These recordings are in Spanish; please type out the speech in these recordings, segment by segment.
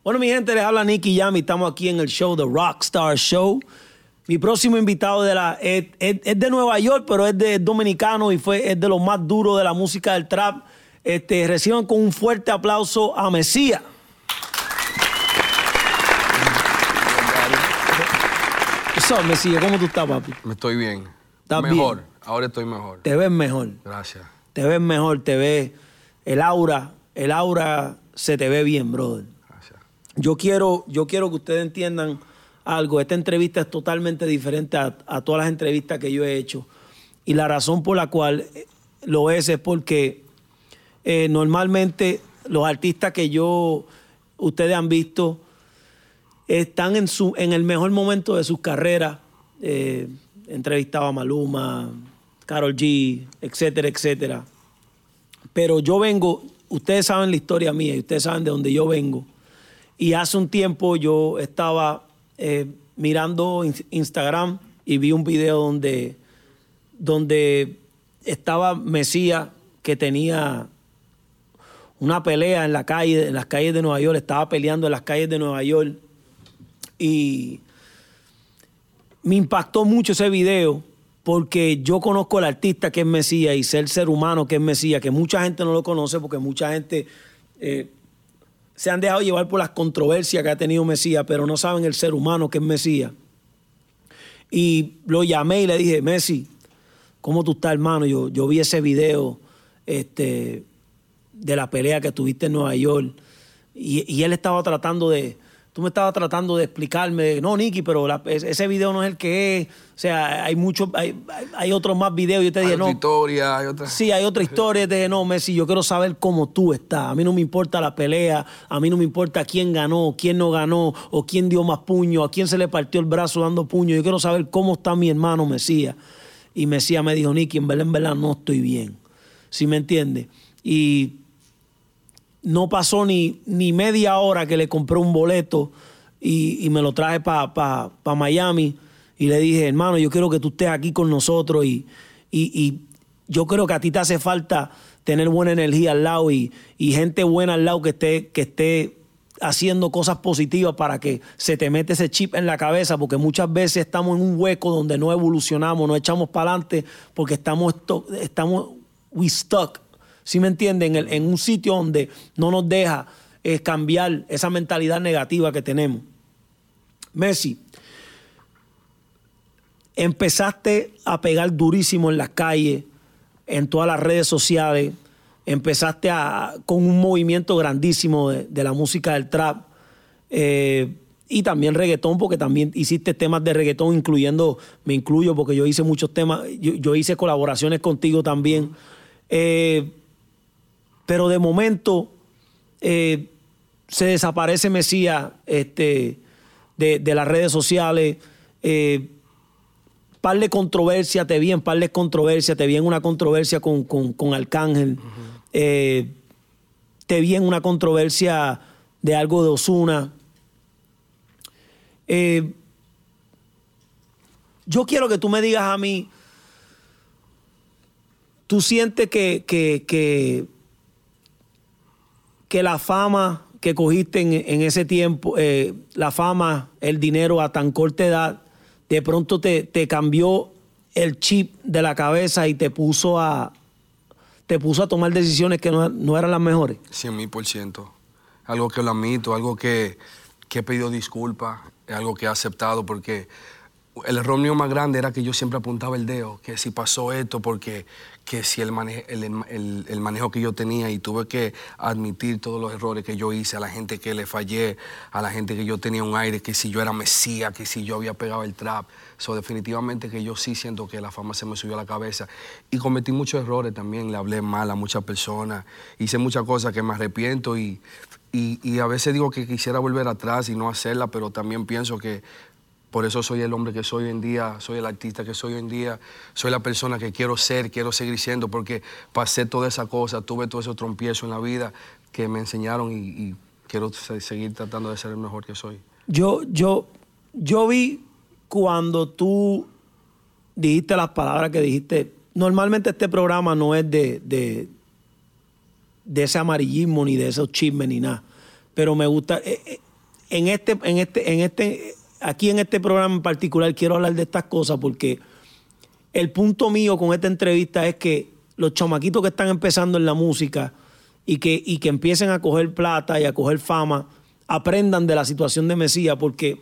Bueno, mi gente, les habla Nicky Jam y estamos aquí en el show The Rockstar Show. Mi próximo invitado es de Nueva York, pero es dominicano y es de los más duros de la música del trap. Reciban con un fuerte aplauso a Mesías. Mesías, ¿cómo tú estás, papi? Me estoy bien. ¿Estás mejor? Bien? Ahora estoy mejor. Te ves mejor. Gracias. Te ves mejor, te ves... El aura se te ve bien, brother. Gracias. Yo quiero que ustedes entiendan algo. Esta entrevista es totalmente diferente a todas las entrevistas que yo he hecho. Y la razón por la cual lo es porque normalmente los artistas que ustedes han visto están en el mejor momento de sus carreras. Entrevistaba a Maluma, Karol G, etcétera, etcétera. Pero ustedes saben la historia mía y ustedes saben de dónde yo vengo. Y hace un tiempo yo estaba mirando Instagram y vi un video donde estaba Mesías, que tenía una pelea en las calles de Nueva York. Estaba peleando en las calles de Nueva York. Y me impactó mucho ese video porque yo conozco al artista que es Mesías y sé el ser humano que es Mesías, que mucha gente no lo conoce porque mucha gente se han dejado llevar por las controversias que ha tenido Mesías, pero no saben el ser humano que es Mesías. Y lo llamé y le dije, Messi, ¿cómo tú estás, hermano? Yo vi ese video de la pelea que tuviste en Nueva York y él estaba tratando de... Tú me estabas tratando de explicarme, no, Nicky, pero ese video no es el que es. O sea, hay otros más videos. Yo te dije, no. Hay otra historia, hay otra. Sí, hay otra historia. Yo te dije, no, Messi, yo quiero saber cómo tú estás. A mí no me importa la pelea, a mí no me importa quién ganó, quién no ganó, o quién dio más puño, a quién se le partió el brazo dando puño. Yo quiero saber cómo está mi hermano Mesías. Y Mesías me dijo, Nicky, en verdad no estoy bien. ¿Sí me entiendes? Y no pasó ni media hora que le compré un boleto y me lo traje para Miami y le dije, hermano, yo quiero que tú estés aquí con nosotros y yo creo que a ti te hace falta tener buena energía al lado y gente buena al lado que esté haciendo cosas positivas para que se te mete ese chip en la cabeza, porque muchas veces estamos en un hueco donde no evolucionamos, no echamos para adelante porque estamos stuck. ¿Sí me entienden? En un sitio donde no nos deja cambiar esa mentalidad negativa que tenemos. Messi, empezaste a pegar durísimo en las calles, en todas las redes sociales. Empezaste con un movimiento grandísimo de la música del trap. Y también reggaetón, porque también hiciste temas de reggaetón, me incluyo porque yo hice muchos temas. Yo hice colaboraciones contigo también. Pero de momento se desaparece Mesías de las redes sociales. Par de controversia, te vi en una controversia con Arcángel. Te vi en una controversia de algo de Ozuna. Yo quiero que tú me digas a mí, ¿tú sientes que la fama que cogiste en ese tiempo, la fama, el dinero a tan corta edad, de pronto te cambió el chip de la cabeza y te puso a tomar decisiones que no eran las mejores? 100,000%. Algo que lo admito, algo que he pedido disculpas, algo que he aceptado, porque el error mío más grande era que yo siempre apuntaba el dedo, que si pasó esto, porque que si el manejo que yo tenía, y tuve que admitir todos los errores que yo hice, a la gente que le fallé, a la gente que yo tenía un aire, que si yo era Mesías, que si yo había pegado el trap. Definitivamente que yo sí siento que la fama se me subió a la cabeza. Y cometí muchos errores también, le hablé mal a muchas personas, hice muchas cosas que me arrepiento y a veces digo que quisiera volver atrás y no hacerla, pero también pienso que por eso soy el hombre que soy hoy en día, soy el artista que soy hoy en día, soy la persona que quiero ser, quiero seguir siendo, porque pasé toda esa cosa, tuve todos esos trompiezos en la vida que me enseñaron y quiero seguir tratando de ser el mejor que soy. Yo vi cuando tú dijiste las palabras que dijiste. Normalmente este programa no es de ese amarillismo ni de esos chismes ni nada, pero me gusta... aquí en este programa en particular quiero hablar de estas cosas porque el punto mío con esta entrevista es que los chamaquitos que están empezando en la música y que empiecen a coger plata y a coger fama, aprendan de la situación de Mesías, porque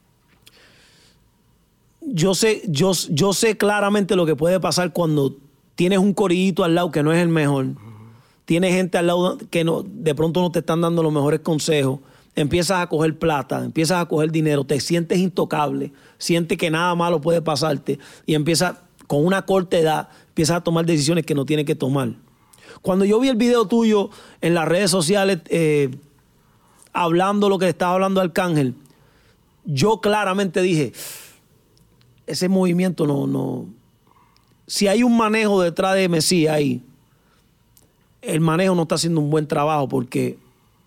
yo sé claramente lo que puede pasar cuando tienes un corillito al lado que no es el mejor, tienes gente al lado que de pronto no te están dando los mejores consejos, empiezas a coger plata, empiezas a coger dinero, te sientes intocable, sientes que nada malo puede pasarte y empiezas con una corta edad, empiezas a tomar decisiones que no tienes que tomar. Cuando yo vi el video tuyo en las redes sociales hablando lo que estaba hablando Arcángel, yo claramente dije, ese movimiento no. Si hay un manejo detrás de Mesías ahí, el manejo no está haciendo un buen trabajo porque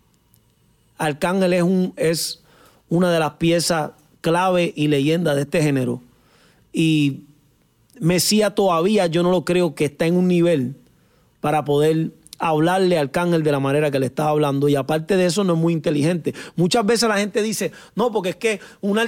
Arcángel es una de las piezas clave y leyenda de este género. Y Mesías todavía yo no lo creo que está en un nivel para poder hablarle a Arcángel de la manera que le estaba hablando. Y aparte de eso no es muy inteligente. Muchas veces la gente dice, no, porque es que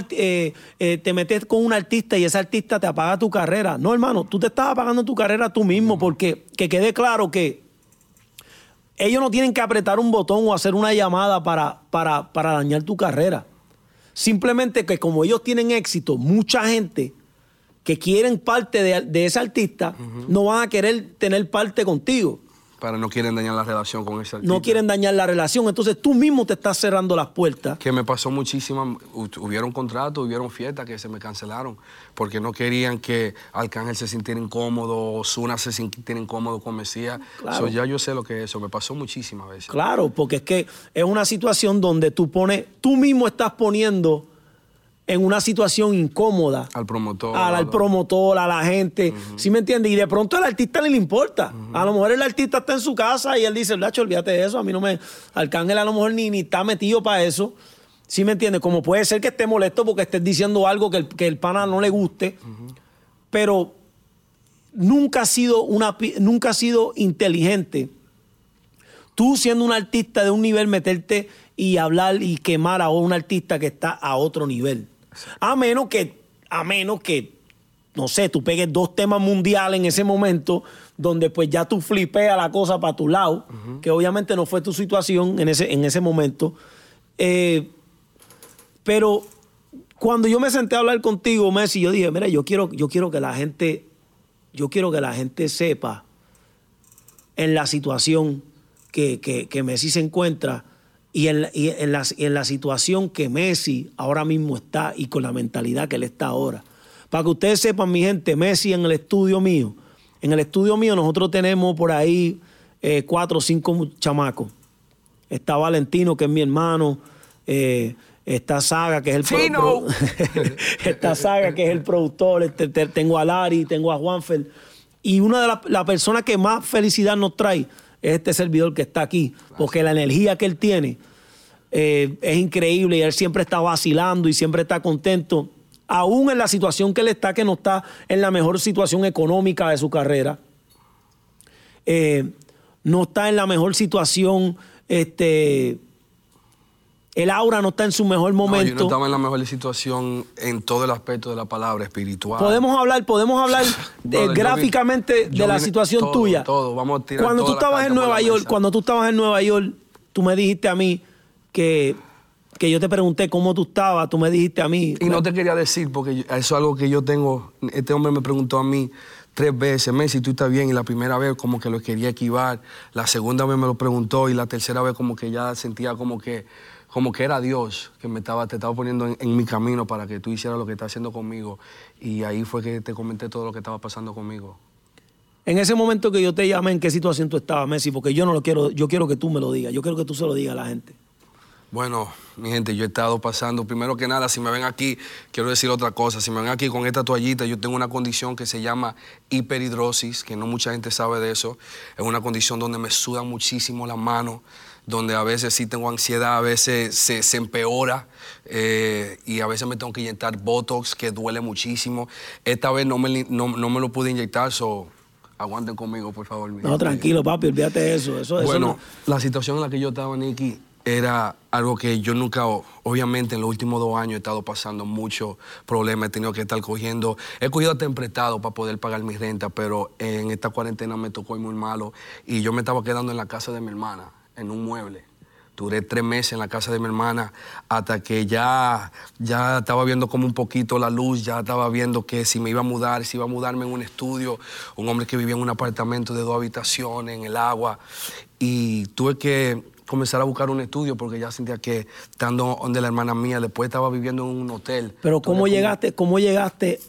te metes con un artista y ese artista te apaga tu carrera. No, hermano, tú te estás apagando tu carrera tú mismo, porque que quede claro que ellos no tienen que apretar un botón o hacer una llamada para dañar tu carrera. Simplemente que como ellos tienen éxito, mucha gente que quieren parte de ese artista no van a querer tener parte contigo. Para no quieren dañar la relación con ese artista. No quieren dañar la relación. Entonces tú mismo te estás cerrando las puertas. Que me pasó muchísimas. Hubieron contratos, hubieron fiestas que se me cancelaron porque no querían que Arcángel se sintiera incómodo, Ozuna se sintiera incómodo con Mesías. Claro. Ya yo sé lo que es eso. Me pasó muchísimas veces. Claro, porque es que es una situación donde tú mismo estás poniendo en una situación incómoda. Al promotor. Al promotor, a la gente. ¿Sí me entiendes? Y de pronto al artista ni le importa. A lo mejor el artista está en su casa y él dice, Lacho, olvídate de eso. A mí no me... Arcángel a lo mejor ni está metido para eso. ¿Sí me entiendes? Como puede ser que esté molesto porque estés diciendo algo que el pana no le guste. Pero nunca ha sido inteligente. Tú siendo un artista de un nivel, meterte y hablar y quemar a un artista que está a otro nivel. A menos que, no sé, tú pegues 2 temas mundiales en ese momento, donde pues ya tú flipeas la cosa para tu lado, que obviamente no fue tu situación en ese momento. Pero cuando yo me senté a hablar contigo, Messi, yo dije, mira, yo quiero que la gente sepa en la situación que Messi se encuentra. Y en la situación que Messi ahora mismo está y con la mentalidad que él está ahora. Para que ustedes sepan, mi gente, Messi en el estudio mío. En el estudio mío nosotros tenemos por ahí 4 o 5 chamacos. Está Valentino, que es mi hermano. Está Saga, que es el está Saga, que es el productor. Tengo a Lari, tengo a Juanfer. Y una de las personas que más felicidad nos trae es este servidor que está aquí, porque la energía que él tiene es increíble y él siempre está vacilando y siempre está contento, aún en la situación que él está, que no está en la mejor situación económica de su carrera, no está en la mejor situación, el aura no está en su mejor momento. No, yo no estaba en la mejor situación en todo el aspecto de la palabra espiritual. Podemos hablar Brother, gráficamente de la situación tuya. Todo, vamos a tirar cuando tú estabas en Nueva York, tú me dijiste a mí que yo te pregunté cómo tú estabas, tú me dijiste a mí. Y no te quería decir, porque eso es algo que yo tengo. Este hombre me preguntó a mí 3 veces, Messi, tú estás bien, y la primera vez como que lo quería esquivar, la segunda vez me lo preguntó y la tercera vez como que ya sentía como que era Dios que te estaba poniendo en mi camino para que tú hicieras lo que estás haciendo conmigo. Y ahí fue que te comenté todo lo que estaba pasando conmigo. En ese momento que yo te llamé, ¿en qué situación tú estabas, Messi? Porque yo quiero que tú me lo digas, yo quiero que tú se lo digas a la gente. Bueno, mi gente, yo he estado pasando, primero que nada, si me ven aquí, quiero decir otra cosa, si me ven aquí con esta toallita, yo tengo una condición que se llama hiperhidrosis, que no mucha gente sabe de eso. Es una condición donde me sudan muchísimo las manos, donde a veces sí tengo ansiedad, a veces se empeora y a veces me tengo que inyectar Botox, que duele muchísimo. Esta vez no me lo pude inyectar, aguanten conmigo, por favor. No, tranquilo, papi, olvídate de eso. Bueno, la situación en la que yo estaba, Nicky, era algo que yo nunca, obviamente en los últimos 2 años he estado pasando muchos problemas, he tenido que estar he cogido hasta prestado para poder pagar mi renta, pero en esta cuarentena me tocó muy malo y yo me estaba quedando en la casa de mi hermana, en un mueble. Duré 3 meses en la casa de mi hermana hasta que ya estaba viendo como un poquito la luz, ya estaba viendo que si me iba a mudar, si iba a mudarme en un estudio, un hombre que vivía en un apartamento de 2 habitaciones, en el agua, y tuve que comenzar a buscar un estudio porque ya sentía que estando donde la hermana mía, después estaba viviendo en un hotel. Pero ¿cómo llegaste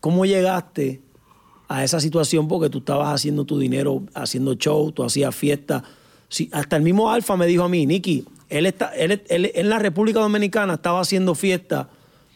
a esa situación? Porque tú estabas haciendo tu dinero, haciendo show, tú hacías fiestas. Sí, hasta el mismo Alfa me dijo a mí, Nicky, él en la República Dominicana estaba haciendo fiesta.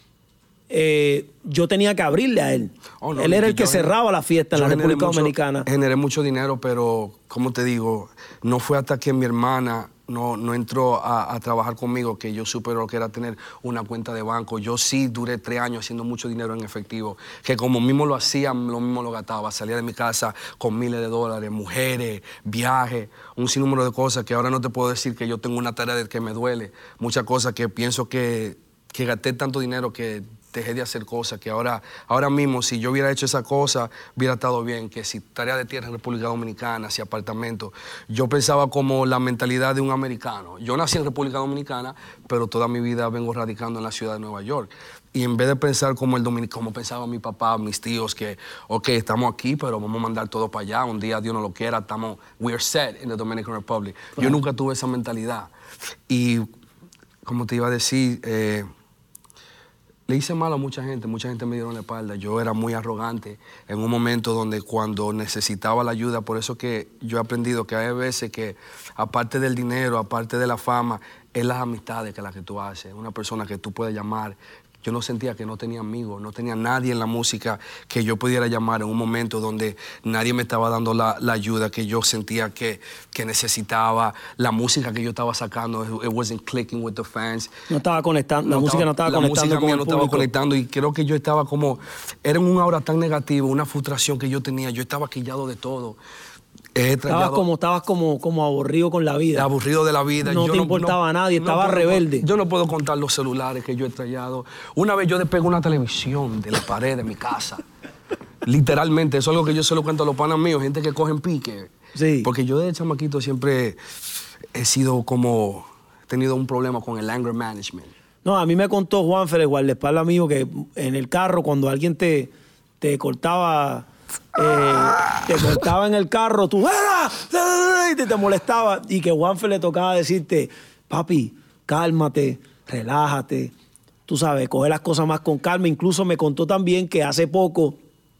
Yo tenía que abrirle a él. Oh, no, él era el que yo cerraba la fiesta en la República Dominicana. Generé mucho dinero, pero, como te digo, no fue hasta que mi hermana no entró a trabajar conmigo que yo supe lo que era tener una cuenta de banco. Yo sí duré 3 años haciendo mucho dinero en efectivo, que como mismo lo hacía, lo mismo lo gastaba. Salía de mi casa con miles de dólares, mujeres, viajes, un sinnúmero de cosas que ahora no te puedo decir que yo tengo una tarea de que me duele. Muchas cosas que pienso que gasté tanto dinero que dejé de hacer cosas que ahora mismo, si yo hubiera hecho esa cosa, hubiera estado bien, que si tarea de tierra en República Dominicana, si apartamento. Yo pensaba como la mentalidad de un americano. Yo nací en República Dominicana, pero toda mi vida vengo radicando en la ciudad de Nueva York. Y en vez de pensar como como pensaba mi papá, mis tíos, que, ok, estamos aquí, pero vamos a mandar todo para allá, un día Dios no lo quiera, we're set in the Dominican Republic. Yo nunca tuve esa mentalidad. Y, como te iba a decir, le hice mal a mucha gente me dieron la espalda. Yo era muy arrogante en un momento donde cuando necesitaba la ayuda, por eso que yo he aprendido que hay veces que aparte del dinero, aparte de la fama, es las amistades que las que tú haces, una persona que tú puedes llamar. Yo no sentía que no tenía amigos, no tenía nadie en la música que yo pudiera llamar en un momento donde nadie me estaba dando la ayuda que yo sentía que necesitaba. La música que yo estaba sacando, it wasn't clicking with the fans. No estaba conectando, la música no estaba conectando. La música mía no estaba conectando y creo que yo estaba era en un aura tan negativo, una frustración que yo tenía, yo estaba quillado de todo. Estabas como aburrido con la vida. Aburrido de la vida. No te importaba a nadie, estaba rebelde. Yo no puedo contar los celulares que yo he estrellado. Una vez yo despegué una televisión de la pared de mi casa. Literalmente, eso es algo que yo se lo cuento a los panas míos, gente que cogen pique. Sí. Porque yo de chamaquito siempre he tenido un problema con el anger management. No, a mí me contó Juanfer, el guardaespaldas mío, que en el carro, cuando alguien te cortaba... te cortaba en el carro, tú y te molestaba, y que Juanfer le tocaba decirte, papi, cálmate, relájate, tú sabes, coge las cosas más con calma. Incluso me contó también que hace poco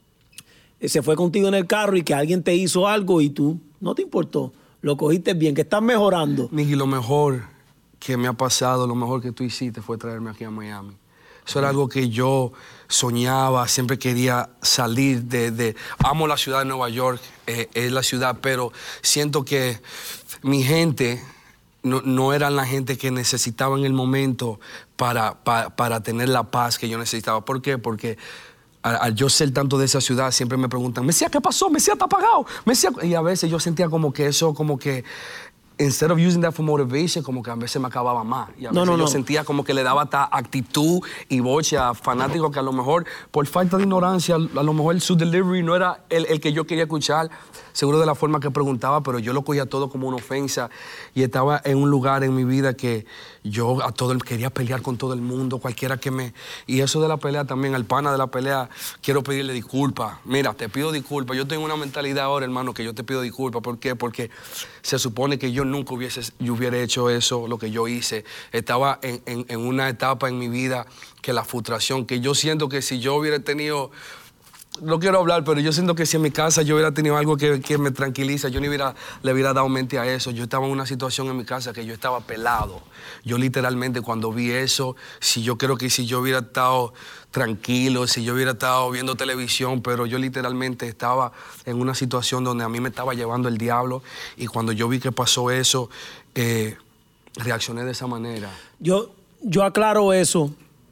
se fue contigo en el carro y que alguien te hizo algo y tú no te importó, lo cogiste bien, que estás mejorando. Nicky, lo mejor que me ha pasado, lo mejor que tú hiciste fue traerme aquí a Miami. Eso era algo que yo soñaba, siempre quería salir amo la ciudad de Nueva York, es la ciudad, pero siento que mi gente no eran la gente que necesitaba en el momento para tener la paz que yo necesitaba. ¿Por qué? Porque al yo ser tanto de esa ciudad, siempre me preguntan, Mesías, ¿qué pasó? Mesías está apagado. Mesías... Y a veces yo sentía como que eso, instead of using that for motivation, como que a veces me acababa más. Y a veces yo sentía como que le daba esta actitud y boche a fanáticos que a lo mejor, por falta de ignorancia, a lo mejor su delivery no era el que yo quería escuchar, seguro de la forma que preguntaba, pero yo lo cogía todo como una ofensa. Y estaba en un lugar en mi vida que yo quería pelear con todo el mundo, cualquiera que me... Y eso de la pelea también, al pana de la pelea, quiero pedirle disculpas. Mira, te pido disculpas. Yo tengo una mentalidad ahora, hermano, que yo te pido disculpas. ¿Por qué? Porque se supone que yo nunca hubiera hecho eso, lo que yo hice. Estaba en una etapa en mi vida que la frustración, que yo siento que si yo hubiera tenido... No quiero hablar, pero yo siento que si en mi casa yo hubiera tenido algo que me tranquiliza, yo le hubiera dado mente a eso. Yo estaba en una situación en mi casa que yo estaba pelado. Yo literalmente cuando vi eso, creo que si yo hubiera estado tranquilo, si yo hubiera estado viendo televisión, pero yo literalmente estaba en una situación donde a mí me estaba llevando el diablo, y cuando yo vi que pasó eso, reaccioné de esa manera. Yo aclaro eso.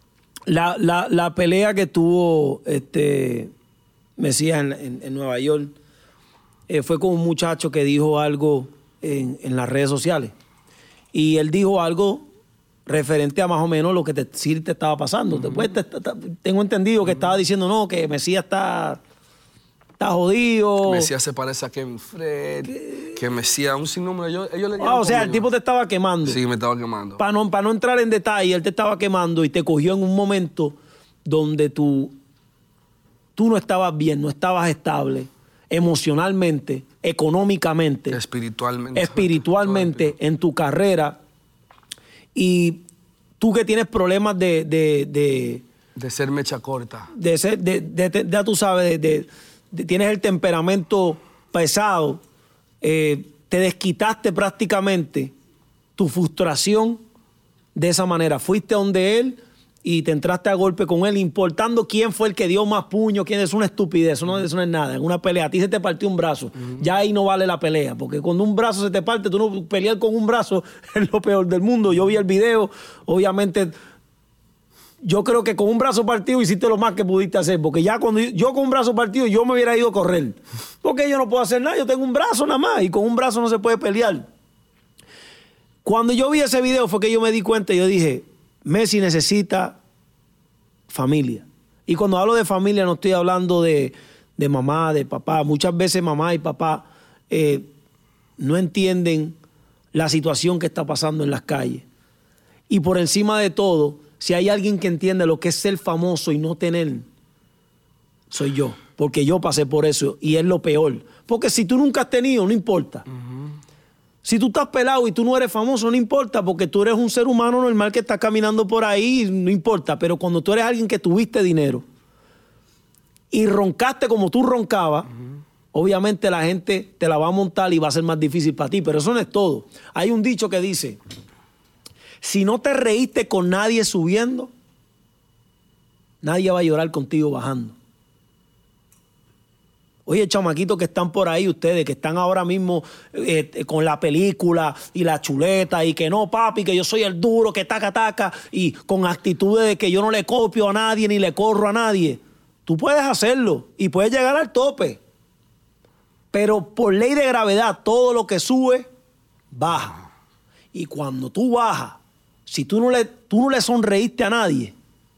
La pelea que tuvo Mesías en Nueva York fue con un muchacho que dijo algo en las redes sociales. Y él dijo algo referente a más o menos lo que sí te estaba pasando. Después tengo entendido que estaba diciendo, no, que Mesías está jodido. Mesías se parece a Ken Fred, que Mesías, un sinnúmero. Ellos le o sea, el tipo te estaba quemando. Sí, me estaba quemando. Para no entrar en detalle, él te estaba quemando y te cogió en un momento donde tú no estabas bien, no estabas estable emocionalmente, económicamente, espiritualmente en tu carrera. Y tú que tienes problemas de ser mecha corta. Ya tú sabes, tienes el temperamento pesado, te desquitaste prácticamente tu frustración de esa manera. Fuiste donde él y te entraste a golpe con él, importando quién fue el que dio más puño, quién es una estupidez, eso no es nada. En una pelea, a ti se te partió un brazo, ya ahí no vale la pelea, porque cuando un brazo se te parte, tú no pelear con un brazo es lo peor del mundo. Yo vi el video, obviamente, yo creo que con un brazo partido hiciste lo más que pudiste hacer, porque ya cuando yo con un brazo partido, yo me hubiera ido a correr, porque yo no puedo hacer nada, yo tengo un brazo nada más, y con un brazo no se puede pelear. Cuando yo vi ese video fue que yo me di cuenta y yo dije, Messi necesita familia. Y cuando hablo de familia no estoy hablando de mamá, de papá. Muchas veces mamá y papá no entienden la situación que está pasando en las calles. Y por encima de todo, si hay alguien que entiende lo que es ser famoso y no tener, soy yo. Porque yo pasé por eso y es lo peor. Porque si tú nunca has tenido, no importa. Si tú estás pelado y tú no eres famoso, no importa, porque tú eres un ser humano normal que está caminando por ahí, no importa. Pero cuando tú eres alguien que tuviste dinero y roncaste como tú roncabas, obviamente la gente te la va a montar y va a ser más difícil para ti. Pero eso no es todo. Hay un dicho que dice, si no te reíste con nadie subiendo, nadie va a llorar contigo bajando. Oye, chamaquitos que están por ahí, ustedes que están ahora mismo con la película y la chuleta y que no, papi, que yo soy el duro, que taca, y con actitudes de que yo no le copio a nadie ni le corro a nadie. Tú puedes hacerlo y puedes llegar al tope. Pero por ley de gravedad, todo lo que sube, baja. Y cuando tú bajas, si tú no le sonreíste a nadie,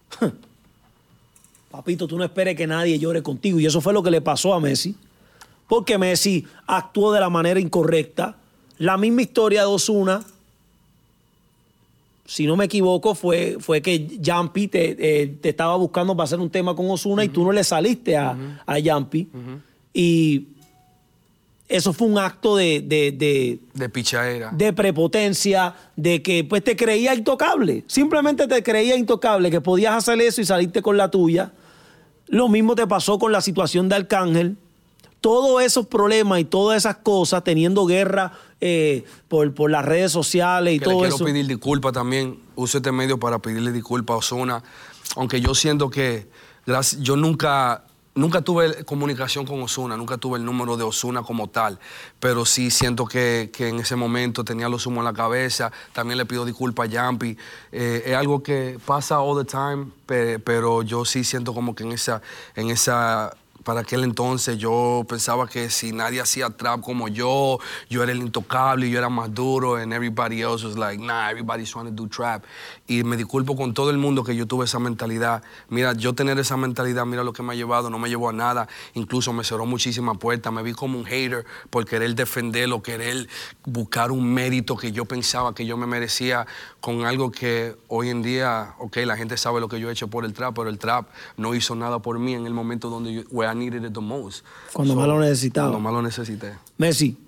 papito, tú no esperes que nadie llore contigo. Y eso fue lo que le pasó a Messi. Porque Messi actuó de la manera incorrecta. La misma historia de Ozuna, si no me equivoco, fue que Yampi te estaba buscando para hacer un tema con Ozuna y tú no le saliste a Yampi. Y eso fue un acto de pichadera, de prepotencia, de que pues te creía intocable. Simplemente te creía intocable, que podías hacer eso y salirte con la tuya. Lo mismo te pasó con la situación de Arcángel. Todos esos problemas y todas esas cosas, teniendo guerra por las redes sociales y todo eso. Quiero pedir disculpas también. Uso este medio para pedirle disculpas a Ozuna. Aunque yo siento que yo nunca tuve comunicación con Ozuna, nunca tuve el número de Ozuna como tal, pero sí siento que en ese momento tenía los humos en la cabeza. También le pido disculpas a Yampi. Es algo que pasa all the time, pero yo sí siento como que en esa para aquel entonces yo pensaba que si nadie hacía trap como yo era el intocable, yo era más duro, and everybody else was like, nah, everybody's trying to do trap. Y me disculpo con todo el mundo que yo tuve esa mentalidad. Mira, yo tener esa mentalidad, mira lo que me ha llevado, no me llevó a nada. Incluso me cerró muchísimas puertas. Me vi como un hater por querer defenderlo, querer buscar un mérito que yo pensaba que yo me merecía con algo que hoy en día, ok, la gente sabe lo que yo he hecho por el trap, pero el trap no hizo nada por mí en el momento donde where I needed it the most. Cuando más lo necesitaba. Cuando más lo necesité. Messi,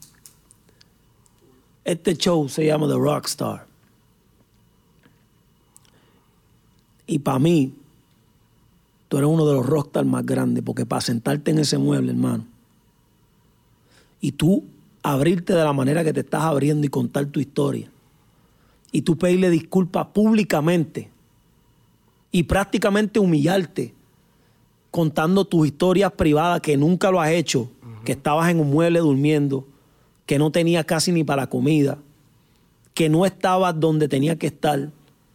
este show se llama The Rockstar. Y para mí, tú eres uno de los rockstars más grandes, porque para sentarte en ese mueble, hermano, y tú abrirte de la manera que te estás abriendo y contar tu historia, y tú pedirle disculpas públicamente y prácticamente humillarte contando tus historias privadas que nunca lo has hecho, que estabas en un mueble durmiendo, que no tenías casi ni para la comida, que no estabas donde tenías que estar.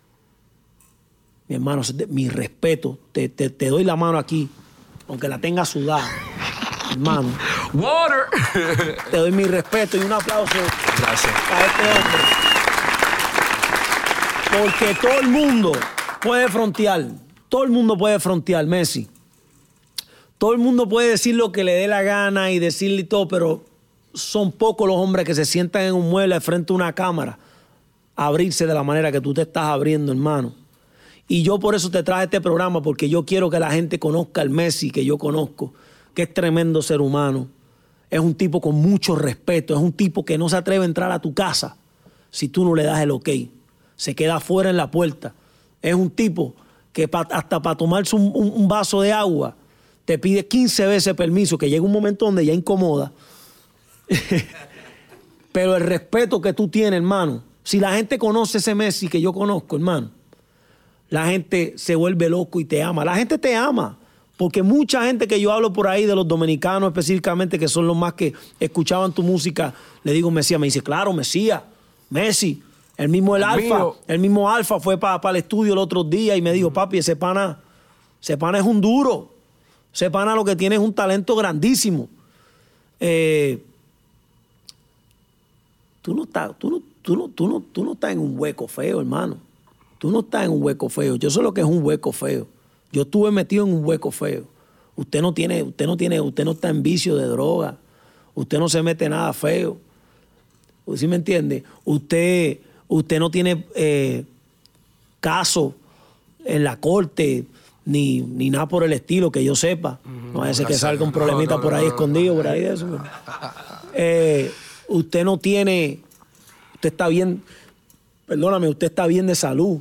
Mi hermano, mi respeto, te doy la mano aquí, aunque la tenga sudada, hermano. Water. Te doy mi respeto y un aplauso. Gracias. A este hombre. Porque todo el mundo puede frontear. Todo el mundo puede frontear, Messi. Todo el mundo puede decir lo que le dé la gana y decirle y todo, pero son pocos los hombres que se sientan en un mueble frente a una cámara a abrirse de la manera que tú te estás abriendo, hermano. Y yo por eso te traje este programa, porque yo quiero que la gente conozca al Messi que yo conozco, que es tremendo ser humano. Es un tipo con mucho respeto, es un tipo que no se atreve a entrar a tu casa si tú no le das el ok. Se queda afuera en la puerta. Es un tipo que hasta para tomarse un vaso de agua te pide 15 veces permiso, que llega un momento donde ya incomoda. Pero el respeto que tú tienes, hermano, si la gente conoce ese Messi que yo conozco, hermano, la gente se vuelve loco y te ama. La gente te ama. Porque mucha gente que yo hablo por ahí, de los dominicanos específicamente, que son los más que escuchaban tu música, le digo Mesías. Me dice, claro, Mesías, Messi. El mismo Alfa fue para el estudio el otro día y me dijo, papi, ese pana es un duro. Ese pana lo que tiene es un talento grandísimo. Tú no estás en un hueco feo, hermano. Tú no estás en un hueco feo. Yo sé lo que es un hueco feo. Yo estuve metido en un hueco feo. Usted no está en vicio de droga. Usted no se mete nada feo. ¿Sí me entiende? Usted no tiene caso en la corte ni nada por el estilo que yo sepa. No vaya a ser que salga un problemita por ahí escondido, por ahí de eso. Usted no tiene... Usted está bien... Perdóname, usted está bien de salud.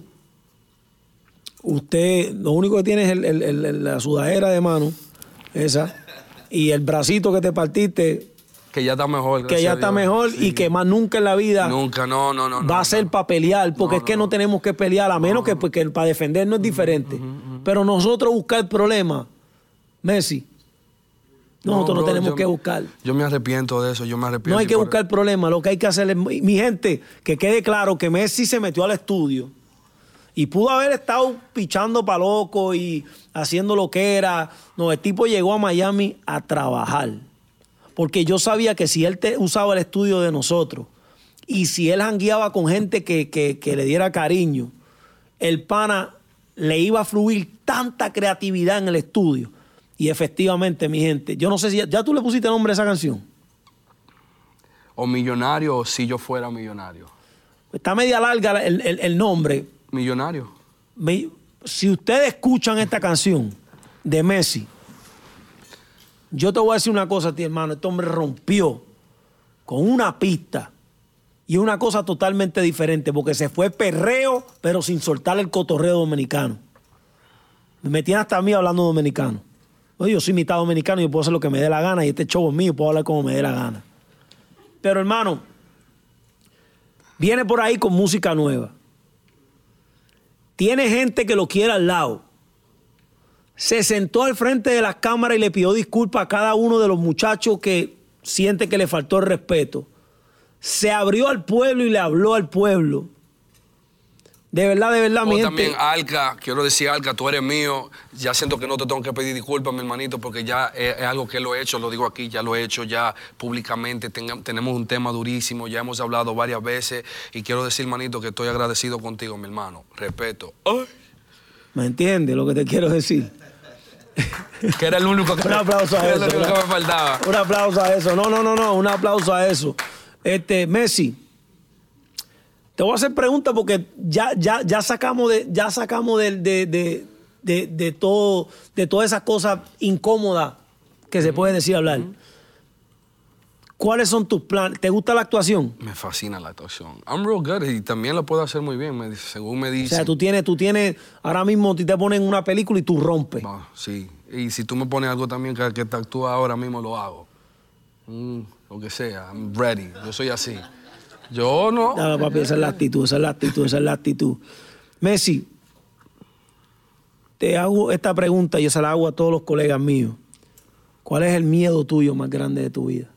Usted, lo único que tiene es la sudadera de mano, esa, y el bracito que te partiste. Que ya está mejor. Que ya está mejor, sí. Y que más nunca en la vida. Nunca, no. Va a ser para pelear, porque es que no tenemos que pelear, a menos que porque para defendernos es diferente. Pero nosotros buscar problemas, Messi, nosotros no tenemos que buscar. Yo me arrepiento de eso, No hay que buscar problemas, lo que hay que hacer es... Mi gente, que quede claro que Messi se metió al estudio y pudo haber estado pichando pa' loco y haciendo lo que era. No, el tipo llegó a Miami a trabajar. Porque yo sabía que si él usaba el estudio de nosotros y si él jangueaba con gente que le diera cariño, el pana le iba a fluir tanta creatividad en el estudio. Y efectivamente, mi gente, yo no sé si... ¿Ya tú le pusiste nombre a esa canción? O Millonario, o Si Yo Fuera Millonario. Está media larga el nombre. Millonario. Si ustedes escuchan esta canción de Messi, yo te voy a decir una cosa a ti, hermano. Este hombre rompió con una pista y una cosa totalmente diferente, porque se fue perreo, pero sin soltar el cotorreo dominicano. Me metían hasta a mí hablando dominicano. Oye, yo soy mitad dominicano y yo puedo hacer lo que me dé la gana y este show es mío, puedo hablar como me dé la gana. Pero, hermano, viene por ahí con música nueva. Tiene gente que lo quiere al lado. Se sentó al frente de las cámaras y le pidió disculpas a cada uno de los muchachos que siente que le faltó el respeto. Se abrió al pueblo y le habló al pueblo. De verdad, mi gente. También, Alca, quiero decir, Alca, tú eres mío. Ya siento que no te tengo que pedir disculpas, mi hermanito, porque ya es algo que lo he hecho, lo digo aquí, ya lo he hecho ya públicamente. Tenemos un tema durísimo, ya hemos hablado varias veces. Y quiero decir, hermanito, que estoy agradecido contigo, mi hermano. Respeto. ¡Ay! ¿Me entiendes lo que te quiero decir? Que era el único que, un aplauso a eso, que me faltaba. Un aplauso a eso. No, un aplauso a eso. Messi, te voy a hacer preguntas porque ya sacamos de todas esas cosas incómodas que se puede decir hablar. ¿Cuáles son tus planes? ¿Te gusta la actuación? Me fascina la actuación. I'm real good y también la puedo hacer muy bien, según me dicen. O sea, tú tienes, ahora mismo te ponen una película y tú rompes. Sí, y si tú me pones algo también que te actúa ahora mismo, lo hago. Lo que sea, I'm ready. Yo soy así. Yo no. No, papi, esa es la actitud. Messi, te hago esta pregunta y yo se la hago a todos los colegas míos. ¿Cuál es el miedo tuyo más grande de tu vida?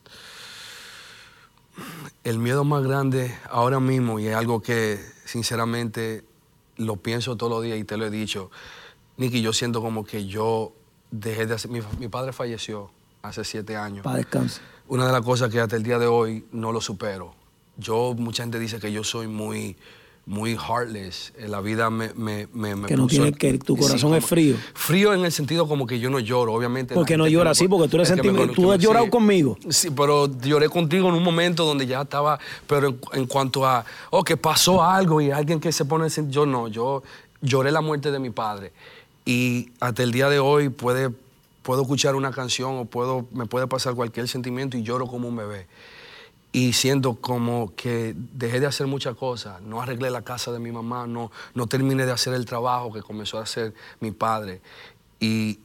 El miedo más grande ahora mismo, y es algo que sinceramente lo pienso todos los días y te lo he dicho, Nicky, yo siento como que yo dejé de hacer... Mi padre falleció hace 7 años. Para descansar. Una de las cosas que hasta el día de hoy no lo supero. Mucha gente dice que yo soy muy muy heartless. La vida me que no puso... tiene que tu corazón es frío. Frío en el sentido como que yo no lloro, obviamente. Porque no lloras, sí, porque tú eres sentimental. Tú has llorado conmigo. Sí, pero lloré contigo en un momento donde ya estaba... Pero en cuanto a, que pasó algo y alguien que se pone... Yo no, yo lloré la muerte de mi padre. Y hasta el día de hoy puedo escuchar una canción o me puede pasar cualquier sentimiento y lloro como un bebé. Y siento como que dejé de hacer muchas cosas. No arreglé la casa de mi mamá, no terminé de hacer el trabajo que comenzó a hacer mi padre. Y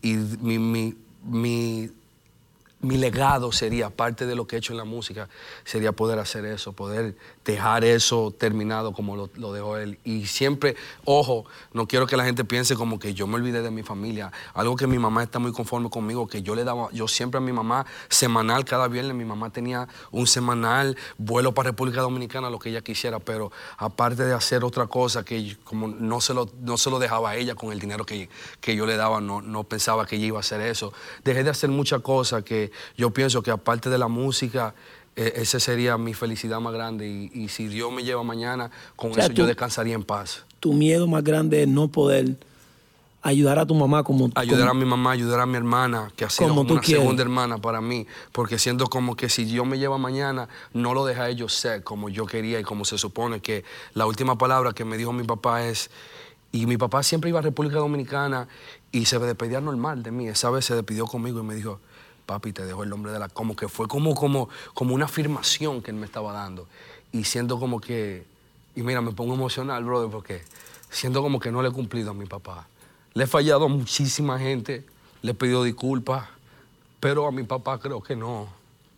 mi legado sería, parte de lo que he hecho en la música, sería poder hacer eso, poder dejar eso terminado como lo dejó él. Y siempre, ojo, no quiero que la gente piense como que yo me olvidé de mi familia. Algo que mi mamá está muy conforme conmigo, que yo siempre a mi mamá, semanal, cada viernes, mi mamá tenía un semanal, vuelo para República Dominicana, lo que ella quisiera, pero aparte de hacer otra cosa, que como no se lo dejaba a ella con el dinero que yo le daba, no pensaba que ella iba a hacer eso. Dejé de hacer muchas cosas que yo pienso que aparte de la música, esa sería mi felicidad más grande y si Dios me lleva mañana, con eso yo descansaría en paz. Tu miedo más grande es no poder ayudar a tu mamá ayudar a mi mamá, ayudar a mi hermana, que ha sido como una segunda hermana para mí, porque siento como que si Dios me lleva mañana, no lo deja a ellos ser como yo quería y como se supone, que la última palabra que me dijo mi papá es... Y mi papá siempre iba a República Dominicana y se despedía normal de mí. Esa vez se despidió conmigo y me dijo... Papi, te dejo el nombre de la... Como que fue como una afirmación que él me estaba dando. Y siento como que... Y mira, me pongo emocional, brother, porque siento como que no le he cumplido a mi papá. Le he fallado a muchísima gente, le he pedido disculpas, pero a mi papá creo que no.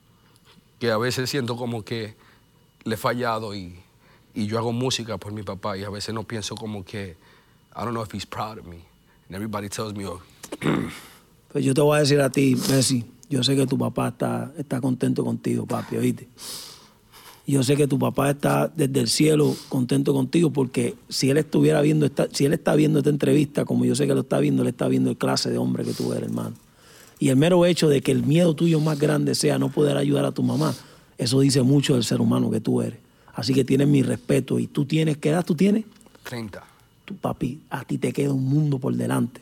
Que a veces siento como que le he fallado y yo hago música por mi papá y a veces no pienso como que... I don't know if he's proud of me. And everybody tells me... Oh. Pues yo te voy a decir a ti, Messi, yo sé que tu papá está contento contigo, papi, ¿oíste? Yo sé que tu papá está desde el cielo contento contigo porque si él está viendo esta entrevista, como yo sé que lo está viendo, él está viendo el clase de hombre que tú eres, hermano. Y el mero hecho de que el miedo tuyo más grande sea no poder ayudar a tu mamá, eso dice mucho del ser humano que tú eres. Así que tienes mi respeto. Y tú tienes, ¿qué edad tú tienes? 30. Tu papi, a ti te queda un mundo por delante.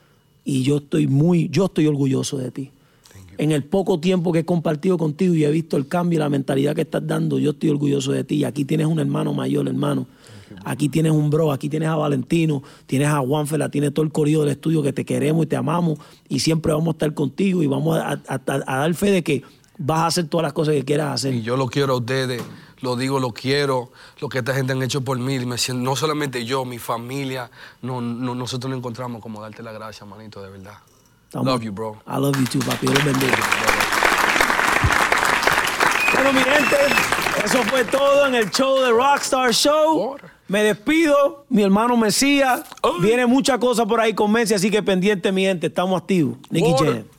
Y yo estoy orgulloso de ti. En el poco tiempo que he compartido contigo y he visto el cambio y la mentalidad que estás dando, yo estoy orgulloso de ti. Y aquí tienes un hermano mayor, hermano. Aquí tienes un bro, aquí tienes a Valentino, tienes a Juanfela, tienes todo el corillo del estudio que te queremos y te amamos y siempre vamos a estar contigo y vamos a dar fe de que vas a hacer todas las cosas que quieras hacer. Y yo lo quiero a ustedes, lo digo, lo quiero, lo que esta gente han hecho por mí. No solamente yo, mi familia, nosotros nos encontramos como darte las gracias, manito, de verdad. Love you, bro. I love you too, papi. Dios bendiga. Bueno, mi gente, eso fue todo en el show de Rockstar Show. Me despido, mi hermano Mesías. Viene mucha cosa por ahí con Messi, así que pendiente, mi gente. Estamos activos. Nicky Jam.